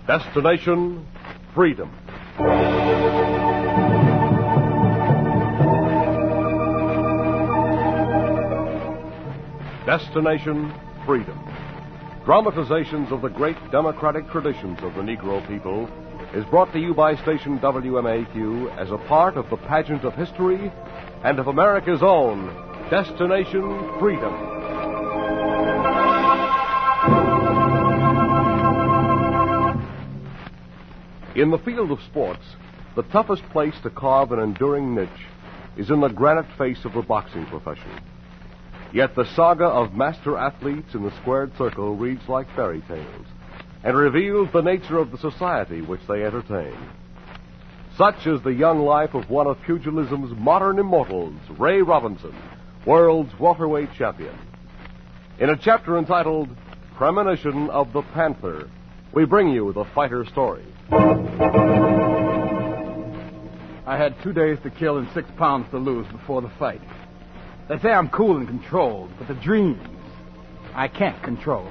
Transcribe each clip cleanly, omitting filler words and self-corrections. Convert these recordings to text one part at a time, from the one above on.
Destination Freedom. Destination Freedom. Dramatizations of the great democratic traditions of the Negro people is brought to you by station WMAQ as a part of the pageant of history and of America's own Destination Freedom. In the field of sports, the toughest place to carve an enduring niche is in the granite face of the boxing profession. Yet the saga of master athletes in the squared circle reads like fairy tales and reveals the nature of the society which they entertain. Such is the young life of one of pugilism's modern immortals, Ray Robinson, world's welterweight champion. In a chapter entitled Premonition of the Panther, we bring you the fighter's story. I had 2 days to kill and 6 pounds to lose before the fight. They say I'm cool and controlled, but the dreams, I can't control.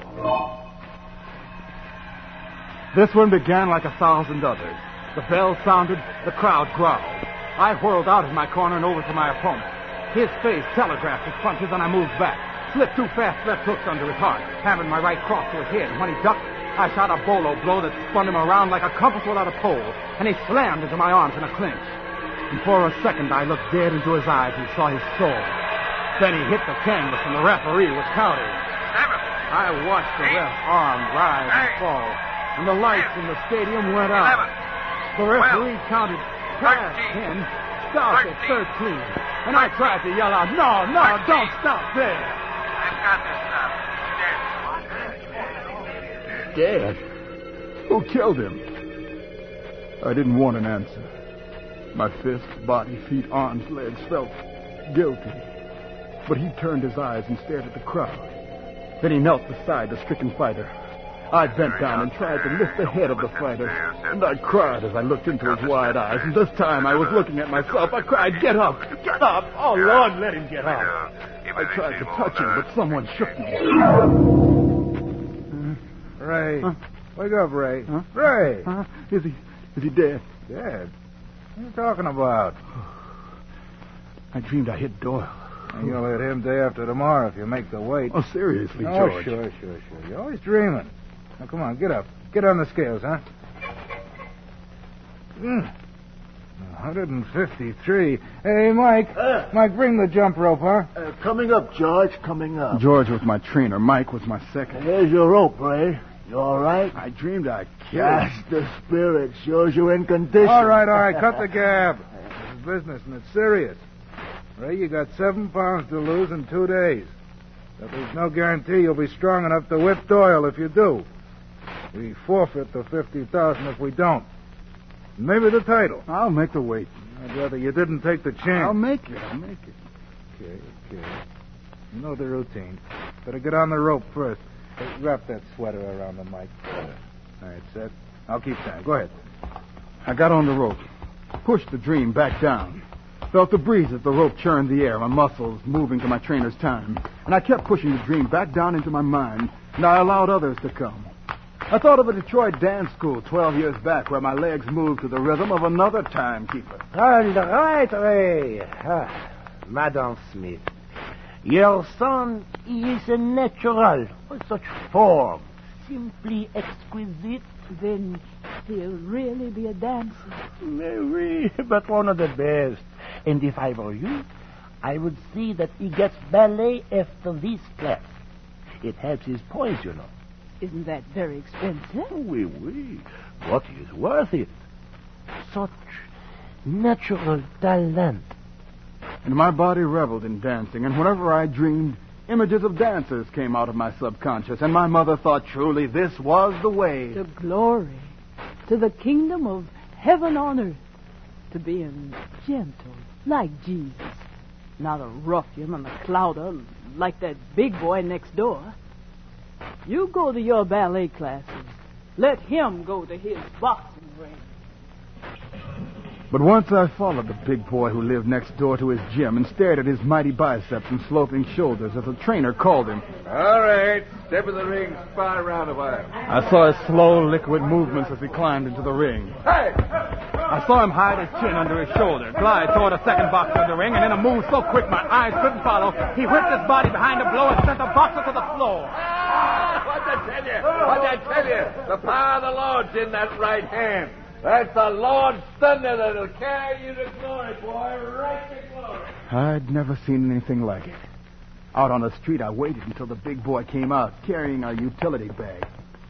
This one began like 1,000 others. The bell sounded, the crowd growled. I whirled out of my corner and over to my opponent. His face telegraphed his punches, and I moved back. Slipped 2 fast left hooks under his heart, hammered my right cross to his head, and when he ducked, I shot a bolo blow that spun him around like a compass without a pole, and he slammed into my arms in a clinch. And for a second, I looked dead into his eyes and saw his soul. Then he hit the canvas, and the referee was counting. I watched the ref's arm rise and fall, and the lights in the stadium went out. The referee counted past 10, stopped at 13, and I tried to yell out, No, don't stop there. I've got this stuff. Dead? Who killed him? I didn't want an answer. My fists, body, feet, arms, legs felt guilty. But he turned his eyes and stared at the crowd. Then he knelt beside the stricken fighter. I bent down and tried to lift the head of the fighter. And I cried as I looked into his wide eyes. And this time I was looking at myself. I cried, Get up! Get up! Oh, Lord, let him get up. I tried to touch him, but someone shook me. Ray. Huh? Wake up, Ray. Huh? Ray. Is he dead? Dead? What are you talking about? I dreamed I hit Doyle. You'll hit him day after tomorrow if you make the weight. Oh, seriously, Oh, George. sure. You're always dreaming. Now, come on, get up. Get on the scales, huh? 153. Hey, Mike. Mike, bring the jump rope, huh? Coming up, George, coming up. George was my trainer. Mike was my second. Here's your rope, Ray. You all right? I dreamed I killed That's him. the spirit. Shows you're in condition. All right. Cut the gab. This is business, and it's serious. Ray, you got 7 pounds to lose in 2 days. But there's no guarantee you'll be strong enough to whip Doyle if you do. We forfeit the $50,000 if we don't. Maybe the title. I'll make the weight. I'd rather you didn't take the chance. I'll make it. Okay. You know the routine. Better get on the rope first. Hey, wrap that sweater around the mic. All right, set. I'll keep time. Go ahead. I got on the rope, pushed the dream back down, felt the breeze as the rope churned the air, my muscles moving to my trainer's time. And I kept pushing the dream back down into my mind, and I allowed others to come. I thought of a Detroit dance school 12 years back where my legs moved to the rhythm of another timekeeper. All right, Ray. Madam Smith, your son is a natural with such form, simply exquisite. Then he'll really be a dancer. Oui, but one of the best. And if I were you, I would see that he gets ballet after this class. It helps his poise, you know. Isn't that very expensive? Oui. But he's worth it. Such natural talent. And my body reveled in dancing, and whenever I dreamed, images of dancers came out of my subconscious, and my mother thought truly this was the way. To glory, to the kingdom of heaven on earth, to being gentle like Jesus, not a ruffian and a clouder like that big boy next door. You go to your ballet classes. Let him go to his boxing ring. But once I followed the big boy who lived next door to his gym and stared at his mighty biceps and sloping shoulders as the trainer called him. All right, step in the ring, spar around a while. I saw his slow, liquid movements as he climbed into the ring. Hey! I saw him hide his chin under his shoulder, glide toward a second boxer in the ring, and in a move so quick my eyes couldn't follow, he whipped his body behind a blow and sent the boxer to the floor. What'd I tell you? What'd I tell you? The power of the Lord's in that right hand. That's the Lord's thunder that'll carry you to glory, boy, right to glory. I'd never seen anything like it. Out on the street, I waited until the big boy came out, carrying our utility bag.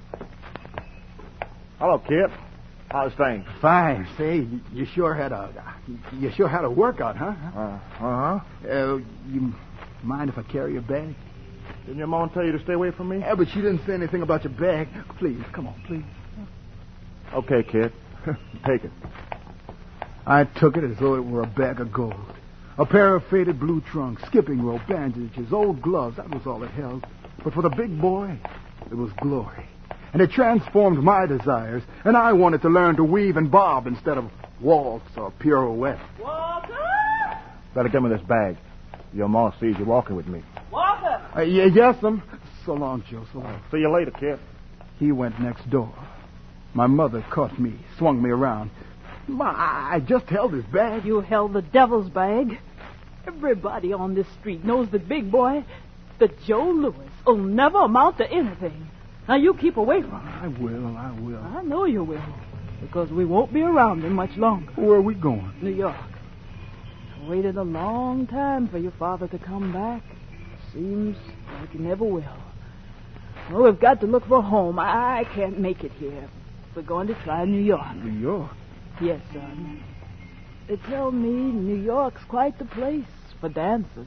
Hello, kid. How's things? Fine. Say, you sure had a workout, huh? You mind if I carry your bag? Didn't your mom tell you to stay away from me? Yeah, but she didn't say anything about your bag. Please, come on, please. Okay, kid. Take it. I took it as though it were a bag of gold. A pair of faded blue trunks, skipping rope, bandages, old gloves, that was all it held. But for the big boy, it was glory. And it transformed my desires, and I wanted to learn to weave and bob instead of waltz or pirouette. Walker! Better give me this bag. Your mom sees you walking with me. Walker! Yes, so long, Joe, so long. See you later, kid. He went next door. My mother caught me, swung me around. I just held his bag. You held the devil's bag. Everybody on this street knows that big boy, that Joe Louis, will never amount to anything. Now, you keep away from him. I will. I know you will, because we won't be around him much longer. Where are we going? New York. I waited a long time for your father to come back. Seems like he never will. Well, we've got to look for a home. I can't make it here. We're going to try New York. New York? Yes, son. They tell me New York's quite the place for dancers.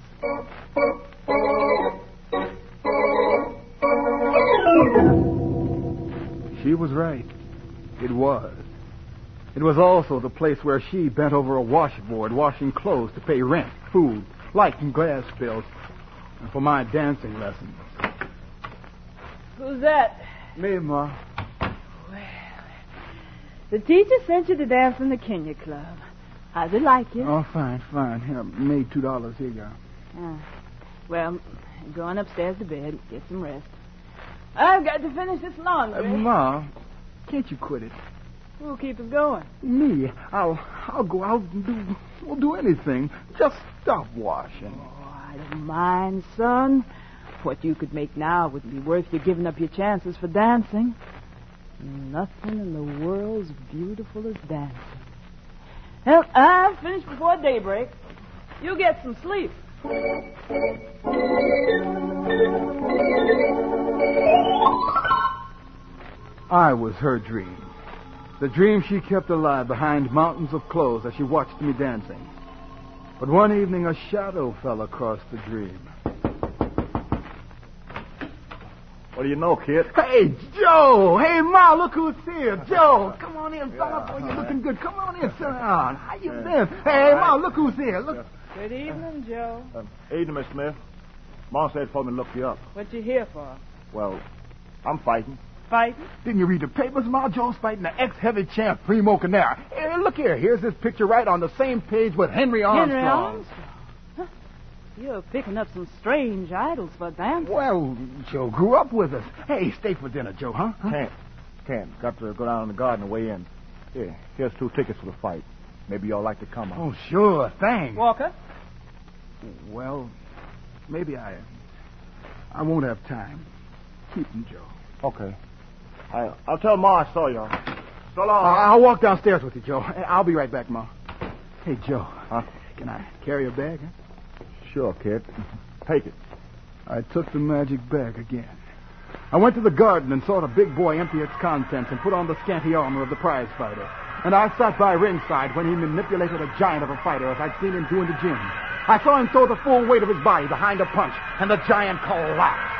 She was right. It was. It was also the place where she bent over a washboard, washing clothes to pay rent, food, light and gas bills, and for my dancing lessons. Who's that? Me, Ma. The teacher sent you to dance in the Kenya Club. How's it like you? Oh, fine. Here, made $2. Here you go. Well, go on upstairs to bed. Get some rest. I've got to finish this laundry. Ma, can't you quit it? Who'll keep us going? Me. I'll go out and do anything. Just stop washing. Oh, I don't mind, son. What you could make now wouldn't be worth you giving up your chances for dancing. Nothing in the world's beautiful as dancing. Well, I'll finish before daybreak. You get some sleep. I was her dream. The dream she kept alive behind mountains of clothes as she watched me dancing. But one evening a shadow fell across the dream. What do you know, kid? Hey, Joe! Hey, Ma, look who's here. Joe, come on in, fella, boy. You're looking good. Come on in, sit down. How you been? Hey, Ma, look who's here. Look. Good evening, Joe. Evening, Miss Smith. Mom said for me to look you up. What you here for? Well, I'm fighting. Fighting? Didn't you read the papers, Ma? Joe's fighting the ex-heavy champ, Primo Canera. Hey, look here. Here's this picture right on the same page with Henry Armstrong. Henry Armstrong? Huh. You're picking up some strange idols for dancing. Well, Joe grew up with us. Hey, stay for dinner, Joe, huh? Can't. Got to go down in the garden and weigh in. Here's 2 tickets for the fight. Maybe y'all like to come. Oh, sure. Thanks. Walker? Well, maybe I won't have time. Keep them, Joe. Okay. I'll tell Ma I saw y'all. So long. I'll walk downstairs with you, Joe. I'll be right back, Ma. Hey, Joe. Huh? Can I carry a bag, huh? Sure, kid. Take it. I took the magic bag again. I went to the garden and saw the big boy empty its contents and put on the scanty armor of the prize fighter. And I sat by ringside when he manipulated a giant of a fighter as I'd seen him do in the gym. I saw him throw the full weight of his body behind a punch, and the giant collapsed.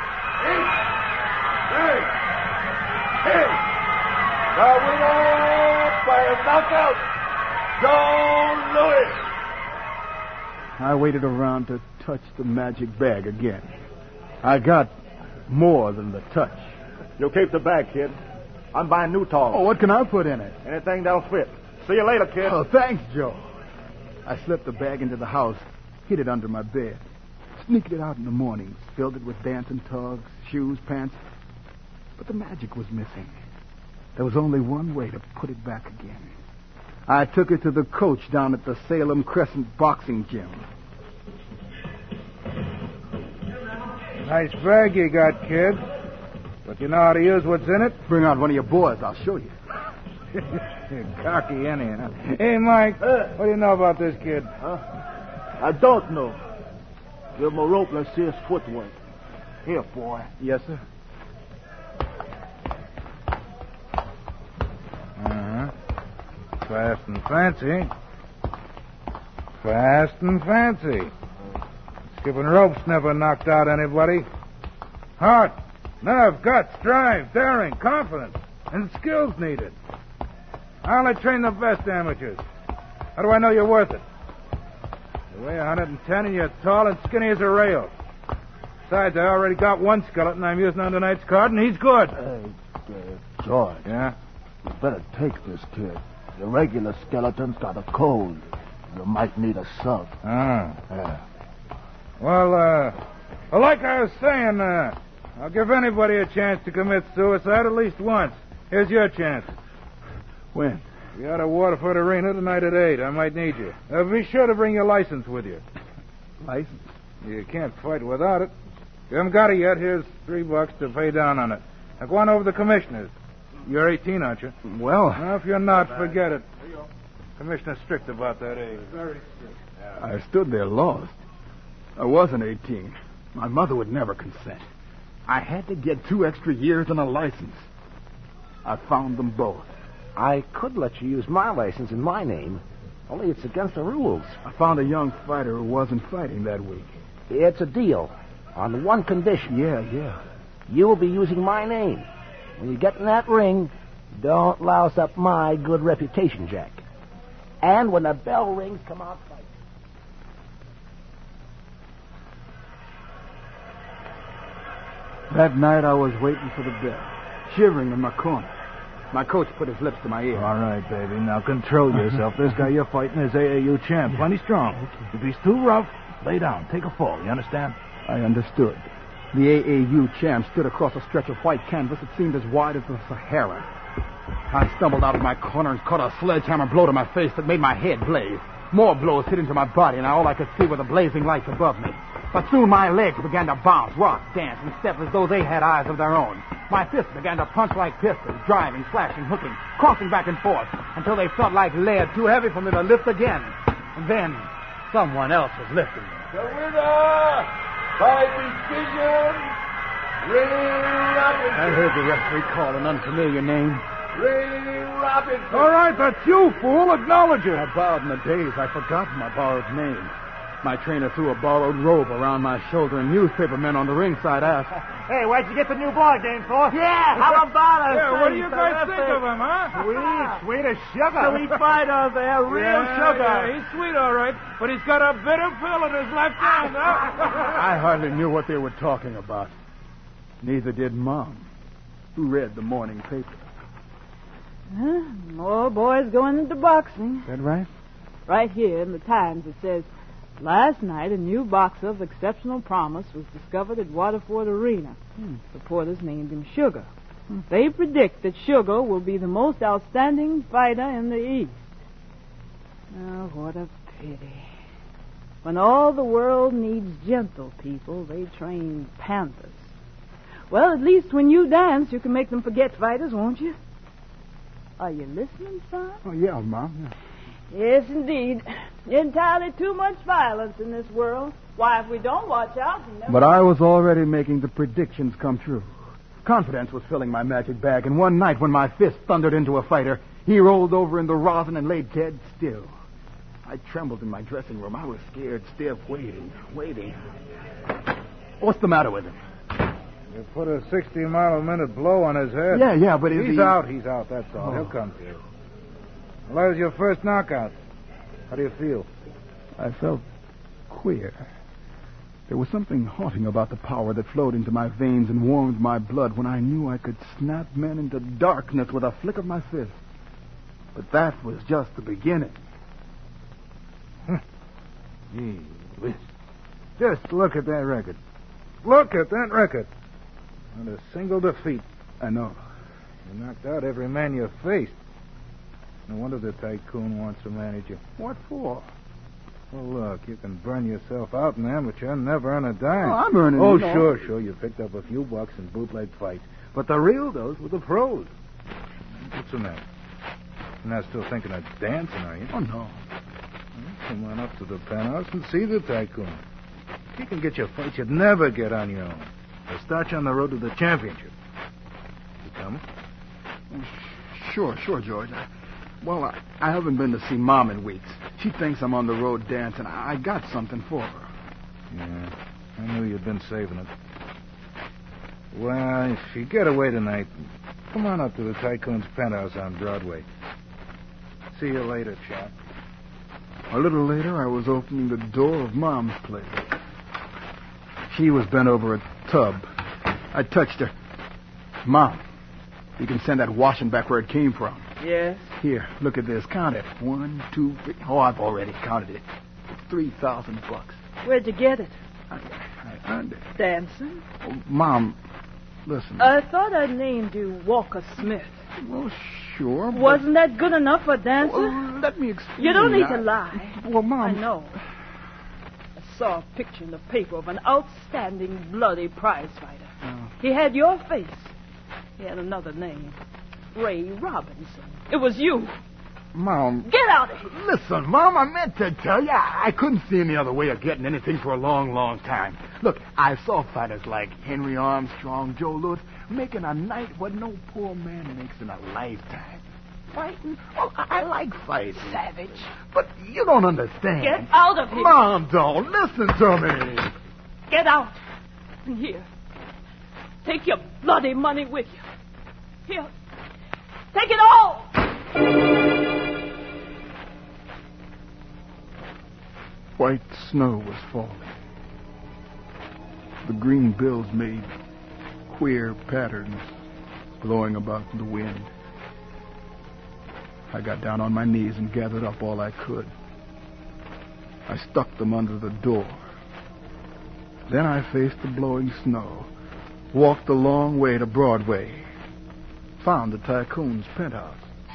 Hey! The winner by a knockout, Joe Louis. I waited around to touch the magic bag again. I got more than the touch. You keep the bag, kid. I'm buying new toys. Oh, what can I put in it? Anything that'll fit. See you later, kid. Oh, thanks, Joe. I slipped the bag into the house, hid it under my bed, sneaked it out in the mornings, filled it with dancing togs, shoes, pants. But the magic was missing. There was only one way to put it back again. I took it to the coach down at the Salem Crescent boxing gym. Nice bag you got, kid. But you know how to use what's in it? Bring out one of your boys. I'll show you. You're cocky anyhow. Hey, Mike, what do you know about this kid? I don't know. Give him a rope. Let's see his footwork. Here, boy. Yes, sir. Uh-huh. Fast and fancy. Fast and fancy. Skipping ropes never knocked out anybody. Heart, nerve, guts, drive, daring, confidence, and skills needed. I only train the best amateurs. How do I know you're worth it? You weigh 110 and you're tall and skinny as a rail. Besides, I already got one skeleton I'm using on tonight's card, and he's good. George. Yeah? You better take this, kid. The regular skeleton's got a cold. You might need a sub. Ah. Well, like I was saying, I'll give anybody a chance to commit suicide at least once. Here's your chance. When? You're at a Waterford Arena tonight at 8. I might need you. Be sure to bring your license with you. License? You can't fight without it. You haven't got it yet. Here's $3 to pay down on it. Now go on over to the commissioner's. You're 18, aren't you? Well, If you're not, forget it. Commissioner's strict about that age. Very strict. I stood there lost. I wasn't 18. My mother would never consent. I had to get 2 extra years and a license. I found them both. I could let you use my license in my name, only it's against the rules. I found a young fighter who wasn't fighting that week. It's a deal, on one condition. Yeah. You'll be using my name. When you get in that ring, don't louse up my good reputation, Jack. And when the bell rings, come out fight. That night I was waiting for the bell, shivering in my corner. My coach put his lips to my ear. All right, baby. Now control yourself. This guy you're fighting is AAU champ. Plenty strong. If he's too rough, lay down. Take a fall. You understand? I understood. The AAU champ stood across a stretch of white canvas that seemed as wide as the Sahara. I stumbled out of my corner and caught a sledgehammer blow to my face that made my head blaze. More blows hit into my body, and all I could see were the blazing lights above me. But soon my legs began to bounce, rock, dance, and step as though they had eyes of their own. My fists began to punch like pistols, driving, slashing, hooking, crossing back and forth, until they felt like lead, too heavy for me to lift again. And then someone else was lifting me. The winner by decision, Ray Robinson. I heard the referee call an unfamiliar name. Ray Robinson. All right, that's you, fool. Acknowledge it. I bowed in a daze. I'd forgotten my borrowed name. My trainer threw a borrowed robe around my shoulder, and newspaper men on the ringside asked, Hey, where'd you get the new ball game for? Yeah, how about us? Yeah, what do you guys think of him, huh? Sweet as sugar. Sweet fighter there, real sugar. Yeah, he's sweet, all right, but he's got a bitter pill in his left hand, huh? I hardly knew what they were talking about. Neither did Mom, who read the morning paper. More boys going into boxing. Is that right? Right here in the Times it says, last night a new boxer of exceptional promise was discovered at Waterford Arena. Reporters named him Sugar. They predict that Sugar will be the most outstanding fighter in the East. Oh, what a pity. When all the world needs gentle people, they train panthers. Well, at least when you dance, you can make them forget fighters, won't you? Are you listening, son? Oh, yeah, Mom. Yes, indeed. Entirely too much violence in this world. Why, if we don't watch out... But I was already making the predictions come true. Confidence was filling my magic bag, and one night when my fist thundered into a fighter, he rolled over in the rosin and lay dead still. I trembled in my dressing room. I was scared, stiff, waiting. What's the matter with him? You put a 60-mile-a-minute blow on his head. Yeah, but He's out, that's all. He'll come to you. Well, that was your first knockout. How do you feel? I felt queer. There was something haunting about the power that flowed into my veins and warmed my blood when I knew I could snap men into darkness with a flick of my fist. But that was just the beginning. Gee whiz. Just look at that record. Look at that record. Not a single defeat. I know. You knocked out every man you faced. No wonder the tycoon wants to manage you. What for? Well, look, you can burn yourself out in amateur and never earn a dime. Oh, I'm earning Oh, you know. sure. You picked up a few bucks in bootleg fights. But the real those were the pros. What's the matter? You're not still thinking of dancing, are you? Oh, no. Well, come on up to the penthouse and see the tycoon. He can get you fights you'd never get on your own. He'll start you on the road to the championship. You coming? Sure, George. I haven't been to see Mom in weeks. She thinks I'm on the road dancing. I got something for her. Yeah, I knew you'd been saving it. Well, if you get away tonight, come on up to the tycoon's penthouse on Broadway. See you later, chap. A little later, I was opening the door of Mom's place. She was bent over a tub. I touched her. Mom, you can send that washing back where it came from. Yes? Here, look at this. Count it. 1, 2, 3. Oh, I've already counted it. It's $3,000. Where'd you get it? I earned it. Dancing? Oh, Mom, listen. I thought I named you Walker Smith. Well, sure. But... Wasn't that good enough for dancing? Well, let me explain. You don't need to lie. Well, Mom. I know. I saw a picture in the paper of an outstanding, bloody prize fighter. Oh. He had your face. He had another name. Ray Robinson. It was you. Mom. Get out of here. Listen, Mom, I meant to tell you, I couldn't see any other way of getting anything for a long, long time. Look, I saw fighters like Henry Armstrong, Joe Louis, making a night what no poor man makes in a lifetime. Fighting? Oh, I like fighting. Savage. But you don't understand. Get out of here. Mom, don't listen to me. Get out. And here. Take your bloody money with you. Here. Take it all. White snow was falling. The green bills made queer patterns blowing about in the wind. I got down on my knees and gathered up all I could. I stuck them under the door. Then I faced the blowing snow, walked a long way to Broadway, found the tycoon's penthouse.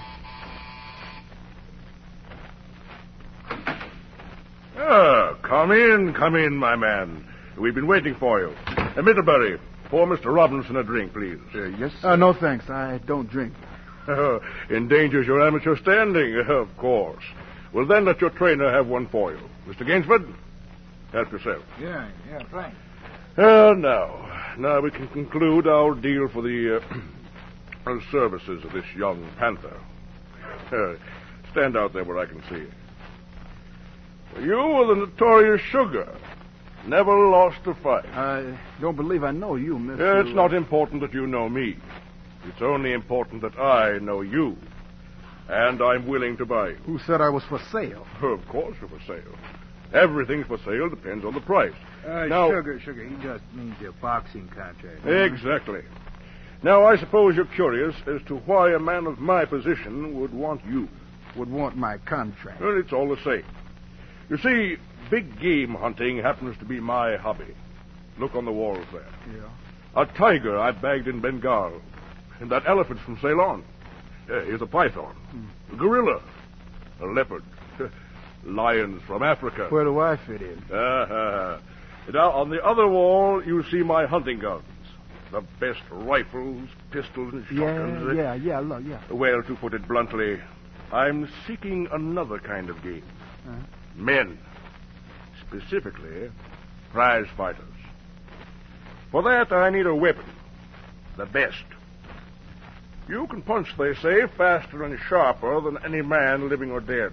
Come in, my man. We've been waiting for you. Middlebury, pour Mr. Robinson a drink, please. Yes, sir. No, thanks. I don't drink. Endangers your amateur standing, of course. Well, then let your trainer have one for you. Mr. Gainsford, help yourself. Yeah, thanks. Now we can conclude our deal for the services of this young panther. Stand out there where I can see you. You were the notorious Sugar. Never lost a fight. I don't believe I know you, Miss. It's not important that you know me. It's only important that I know you. And I'm willing to buy you. Who said I was for sale? Of course you're for sale. Everything for sale depends on the price. Now, Sugar, he just means your boxing contract. Exactly. Now, I suppose you're curious as to why a man of my position would want you. Would want my contract. Well, it's all the same. You see, big game hunting happens to be my hobby. Look on the walls there. Yeah. A tiger I bagged in Bengal. And that elephant from Ceylon. Here's a python. A gorilla. A leopard. Lions from Africa. Where do I fit in? Now, on the other wall, you see my hunting guns. The best rifles, pistols, and shotguns. Yeah. Well, to put it bluntly, I'm seeking another kind of game. Men. Specifically, prize fighters. For that, I need a weapon. The best. You can punch, they say, faster and sharper than any man, living or dead.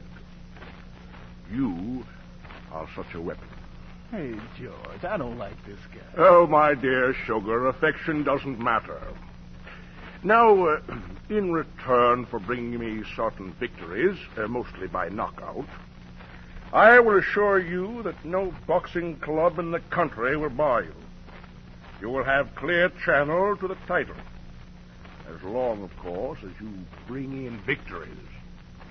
You are such a weapon. Hey, George, I don't like this guy. Oh, my dear Sugar, affection doesn't matter. Now, in return for bringing me certain victories, mostly by knockout, I will assure you that no boxing club in the country will bar you. You will have clear channel to the title. As long, of course, as you bring in victories.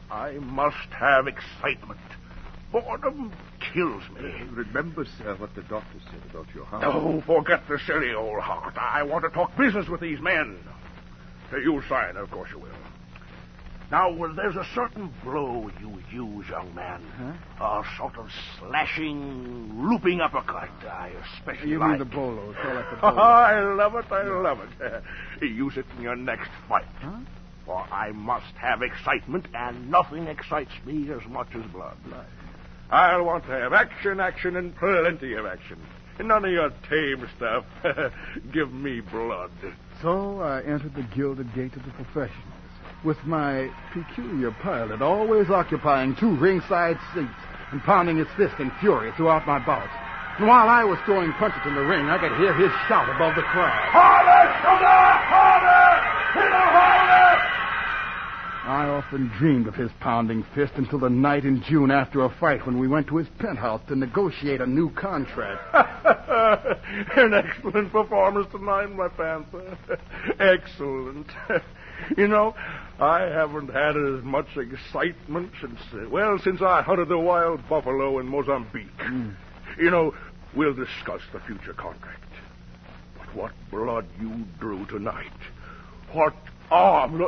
I must have excitement. Boredom kills me. Remember, sir, what the doctor said about your heart. Oh, forget the silly old heart. I want to talk business with these men. You'll sign, of course you will. Now, there's a certain blow you use, young man. A sort of slashing, looping uppercut. I especially You like. mean the bolo. Call it the bolo. I love it, I love it. Use it in your next fight. For I must have excitement, and nothing excites me as much as blood. I'll want to have action, and plenty of action. None of your tame stuff. Give me blood. So I entered the gilded gate of the professionals, with my peculiar pilot always occupying 2 ringside seats and pounding his fist in fury throughout my bouts. And while I was throwing punches in the ring, I could hear his shout above the crowd. Harder, Sugar! Harder! Hit her harder! I often dreamed of his pounding fist until the night in June after a fight when we went to his penthouse to negotiate a new contract. An excellent performance tonight, my Panther. Excellent. You know, I haven't had as much excitement since I hunted the wild buffalo in Mozambique. You know, we'll discuss the future contract. But what blood you drew tonight. What arm...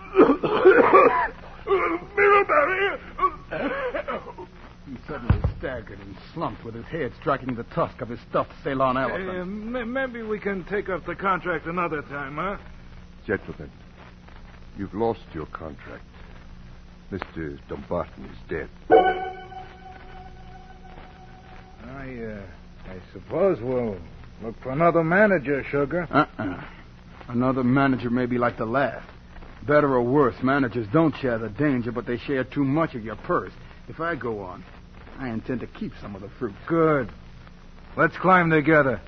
Middlebury! He suddenly staggered and slumped with his head striking the tusk of his stuffed Ceylon elephant. Maybe we can take up the contract another time, huh? Gentlemen, you've lost your contract. Mr. Dumbarton is dead. I suppose we'll look for another manager, Sugar. Another manager may be like the last. Better or worse, managers don't share the danger, but they share too much of your purse. If I go on, I intend to keep some of the fruit. Good. Let's climb together.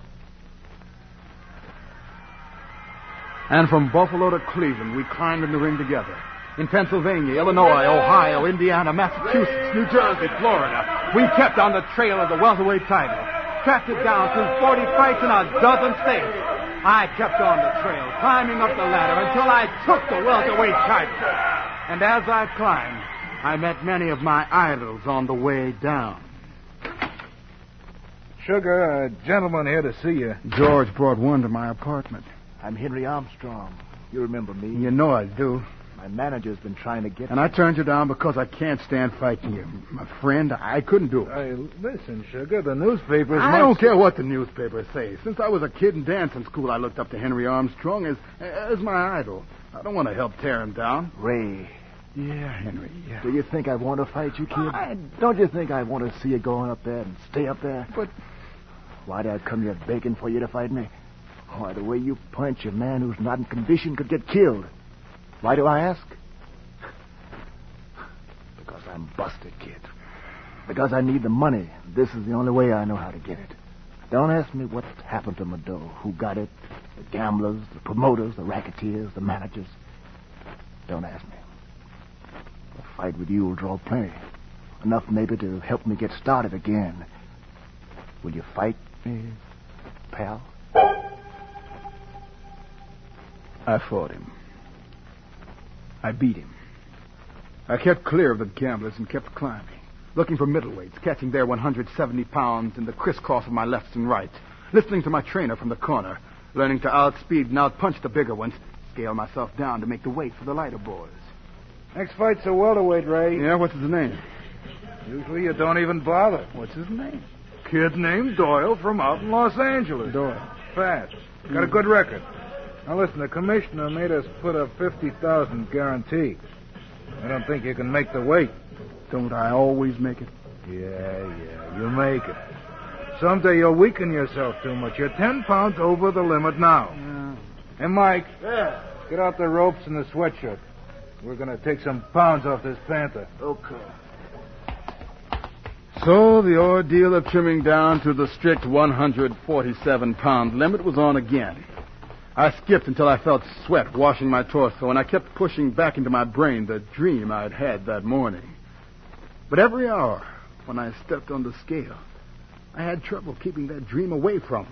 And from Buffalo to Cleveland, we climbed in the ring together. In Pennsylvania, Illinois, Ohio, Indiana, Massachusetts, New Jersey, Florida, we kept on the trail of the welterweight title. Tracked it down through 40 fights in a dozen states. I kept on the trail, climbing up the ladder until I took the welterweight title. And as I climbed, I met many of my idols on the way down. Sugar, a gentleman here to see you. George brought one to my apartment. I'm Henry Armstrong. You remember me? You know I do. My manager's been trying to get And I turned you down because I can't stand fighting you. My friend, I couldn't do it. Hey, listen, Sugar, the newspapers... I don't care what the newspapers say. Since I was a kid in dancing school, I looked up to Henry Armstrong as my idol. I don't want to help tear him down. Ray. Yeah, Henry, yeah. Do you think I want to fight you, kid? Don't you think I want to see you going up there and stay up there? But... Why'd I come here begging for you to fight me? Why, the way you punch a man who's not in condition could get killed. Why do I ask? Because I'm busted, kid. Because I need the money. This is the only way I know how to get it. Don't ask me what happened to my dough. Who got it? The gamblers, the promoters, the racketeers, the managers. Don't ask me. A fight with you will draw plenty. Enough maybe to help me get started again. Will you fight me, pal? I fought him. I beat him. I kept clear of the gamblers and kept climbing, looking for middleweights, catching their 170 pounds in the crisscross of my lefts and rights, listening to my trainer from the corner, learning to outspeed and outpunch the bigger ones, scale myself down to make the weight for the lighter boys. Next fight's a welterweight, Ray. Yeah, what's his name? Usually you don't even bother. What's his name? Kid named Doyle from out in Los Angeles. Doyle. Fat. Got a good record. Now listen, the commissioner made us put a $50,000 guarantee. I don't think you can make the weight. Don't I always make it? Yeah, you make it. Someday you'll weaken yourself too much. You're 10 pounds over the limit now. Yeah. Hey, Mike. Yeah? Get out the ropes and the sweatshirt. We're going to take some pounds off this Panther. Okay. So the ordeal of trimming down to the strict 147-pound limit was on again. I skipped until I felt sweat washing my torso, and I kept pushing back into my brain the dream I'd had that morning. But every hour, when I stepped on the scale, I had trouble keeping that dream away from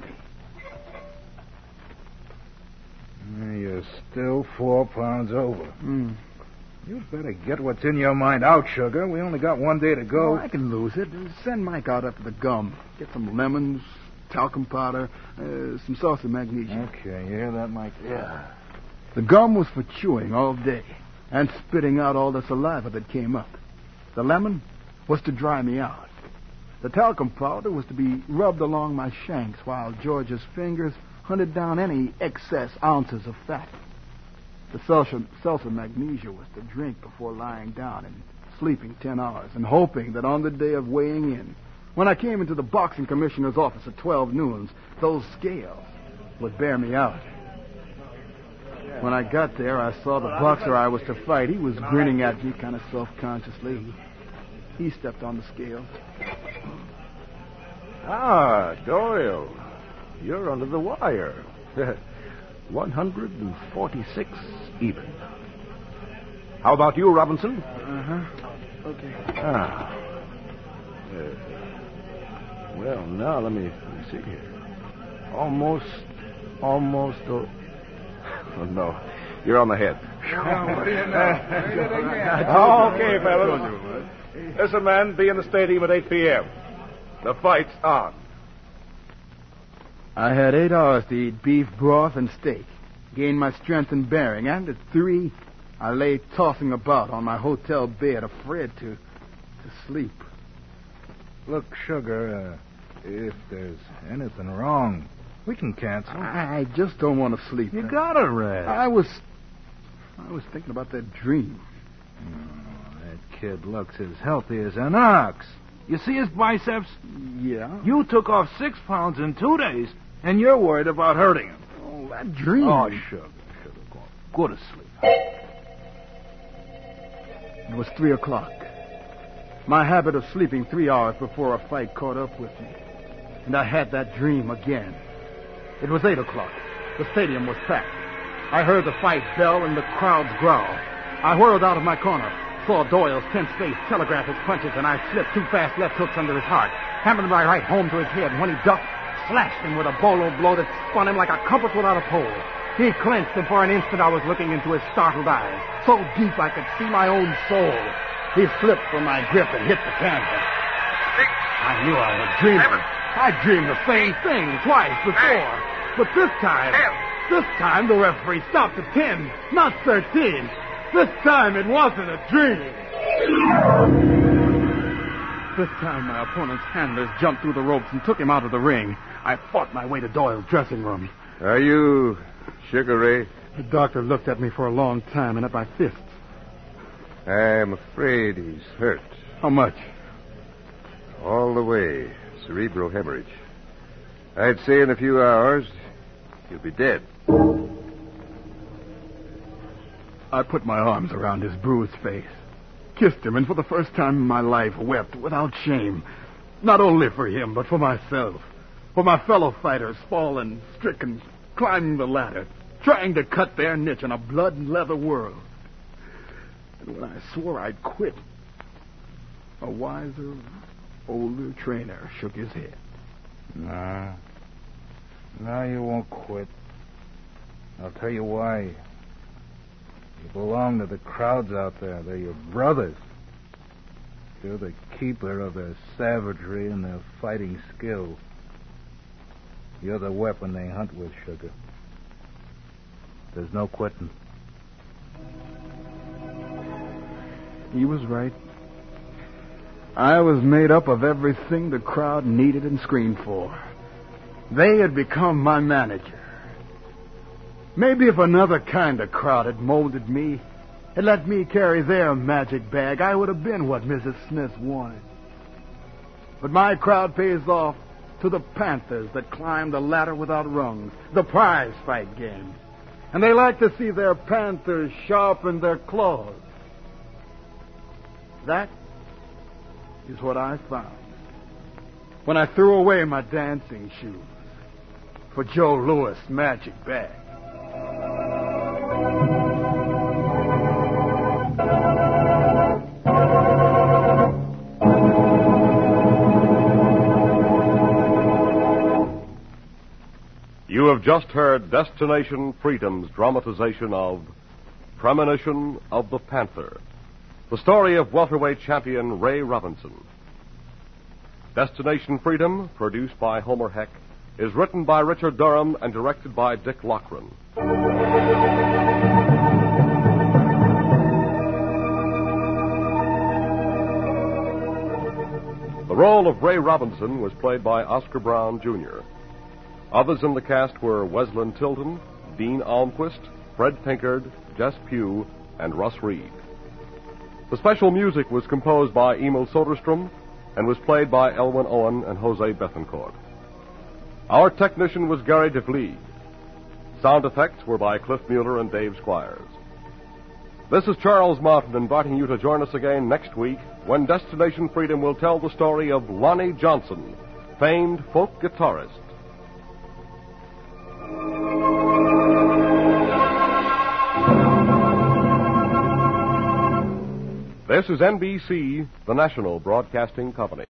me. You're still 4 pounds over. You better get what's in your mind out, Sugar. We only got one day to go. Oh, I can lose it. Send Mike out after the gum. Get some lemons, talcum powder, some salts of magnesium. Okay, you hear that, Mike? Yeah. The gum was for chewing all day and spitting out all the saliva that came up. The lemon was to dry me out. The talcum powder was to be rubbed along my shanks while George's fingers hunted down any excess ounces of fat. The salsa magnesia was to drink before lying down and sleeping 10 hours and hoping that on the day of weighing in, when I came into the boxing commissioner's office at 12 noon, those scales would bear me out. When I got there, I saw the boxer I was to fight. He was grinning at me kind of self-consciously. He stepped on the scale. Ah, Doyle. You're under the wire. 146 even. How about you, Robinson? Okay. Ah. Well, now let me see here. Almost. Oh, no. You're on the head. Okay, fellas. Listen, man, be in the stadium at 8 p.m. The fight's on. I had 8 hours to eat beef broth and steak, gain my strength and bearing, and at 3, I lay tossing about on my hotel bed, afraid to sleep. Look, Sugar, if there's anything wrong, we can cancel. I just don't want to sleep. You gotta rest. I was thinking about that dream. Oh, that kid looks as healthy as an ox. You see his biceps? Yeah. You took off 6 pounds in 2 days, and you're worried about hurting him. Oh, that dream. Oh, Sugar, go to sleep. It was 3 o'clock. My habit of sleeping 3 hours before a fight caught up with me. And I had that dream again. It was 8 o'clock. The stadium was packed. I heard the fight bell and the crowd's growl. I whirled out of my corner, saw Doyle's tense face telegraph his punches, and I slipped 2 fast left hooks under his heart, hammered my right home to his head, and when he ducked, slashed him with a bolo blow that spun him like a compass without a pole. He clenched, and for an instant I was looking into his startled eyes, so deep I could see my own soul. He slipped from my grip and hit the canvas. I knew I was dreaming. I dreamed the same thing twice before. But this time the referee stopped at 10, not 13. This time it wasn't a dream. This time my opponent's handlers jumped through the ropes and took him out of the ring. I fought my way to Doyle's dressing room. Are you Sugar Ray? The doctor looked at me for a long time and at my fists. I'm afraid he's hurt. How much? All the way. Cerebral hemorrhage. I'd say in a few hours, he'll be dead. I put my arms around his bruised face, kissed him, and for the first time in my life wept without shame. Not only for him, but for myself. For my fellow fighters, fallen, stricken, climbing the ladder, trying to cut their niche in a blood and leather world. And when I swore I'd quit, a wiser, older trainer shook his head. No, you won't quit. I'll tell you why. You belong to the crowds out there. They're your brothers. You're the keeper of their savagery and their fighting skill. You're the weapon they hunt with, Sugar. There's no quitting. He was right. I was made up of everything the crowd needed and screamed for. They had become my manager. Maybe if another kind of crowd had molded me, had let me carry their magic bag, I would have been what Mrs. Smith wanted. But my crowd pays off to the Panthers that climb the ladder without rungs, the prize fight game. And they like to see their Panthers sharpen their claws. That is what I found when I threw away my dancing shoes for Joe Louis' magic bag. You have just heard Destination Freedom's dramatization of Premonition of the Panther, the story of welterweight champion Ray Robinson. Destination Freedom, produced by Homer Heck, is written by Richard Durham and directed by Dick Lochran. The role of Ray Robinson was played by Oscar Brown, Jr. Others in the cast were Weslin Tilton, Dean Almquist, Fred Pinkard, Jess Pugh, and Russ Reed. The special music was composed by Emil Soderstrom and was played by Elwin Owen and Jose Bethencourt. Our technician was Gary DeVlieg. Sound effects were by Cliff Mueller and Dave Squires. This is Charles Martin inviting you to join us again next week when Destination Freedom will tell the story of Lonnie Johnson, famed folk guitarist. This is NBC, the national broadcasting company.